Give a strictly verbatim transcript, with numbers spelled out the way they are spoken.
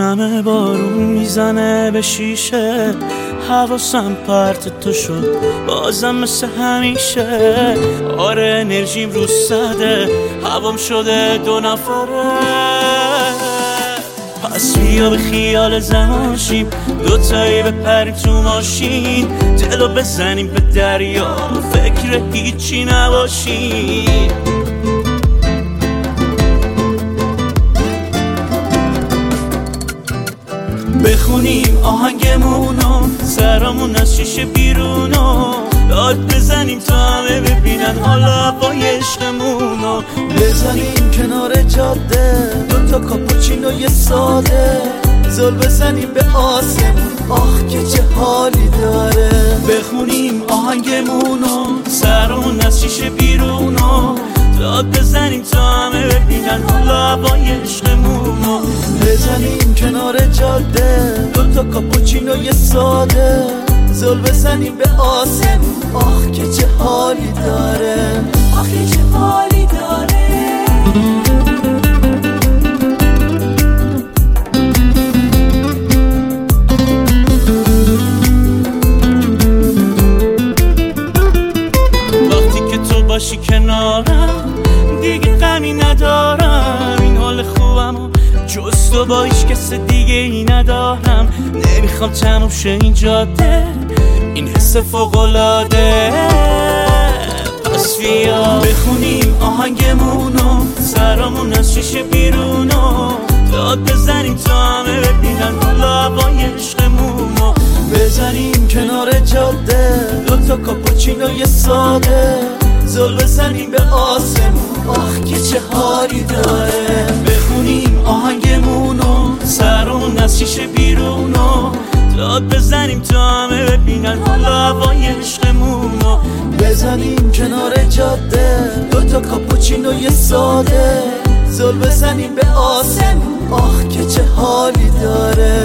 همه بارون میزنه به شیشه، حواسم پرت تو شد بازم مثل همیشه. آره انرژیم رو صده، هوام شده دو نفره. پس بیا به خیال زمان شیم، دوتایی بپریم تو ماشین، دلو بزنیم به دریا، فکر هیچی نباشیم. بخونیم آهنگمونو، سرامون از شیشه بیرونو، داد بزنیم تا همه ببینن حالا هوای عشقمونو. بزنیم کنار جاده دوتا کاپوچینو یه ساده، زل بزنیم به آسمون، آخ که چه حالی داره. بخونیم آهنگمونو، سرامون از شیشه بیرونو، داد بزنیم تا همه ببینن حالا هوای عشقمونو. بزنیم کنار جاده دوتا کاپوچینو یه ساده، زل بزنیم به آسمون، آخ که چه حالی داره، آخ که چه حالی داره. وقتی که تو باشی کنارم دیگه غمی ندارم، این حال خوبم جز تو با هیچ کس دیگه ای ندارم. نمیخوام تموم شه این جاده، این حس فوق‌العاده. پس بیا بخونیم آهنگمونو، سرامون از شیشه بیرونو، داد بزنیم تا همه ببینن حالا هوای عشقمونو. بزنیم کنار جاده دوتا کاپوچینو یه ساده، زل بزنیم به آسمون، آخ که چه حالی داره. بخونیم آهنگمونو، سرامون از شیشه بیرونو، داد بزنیم تا همه ببینن حالا هوای عشقمونو. بزنیم کنار جاده دوتا کاپوچینو یه ساده، زل بزنیم به آسمون، آخ که چه حالی داره.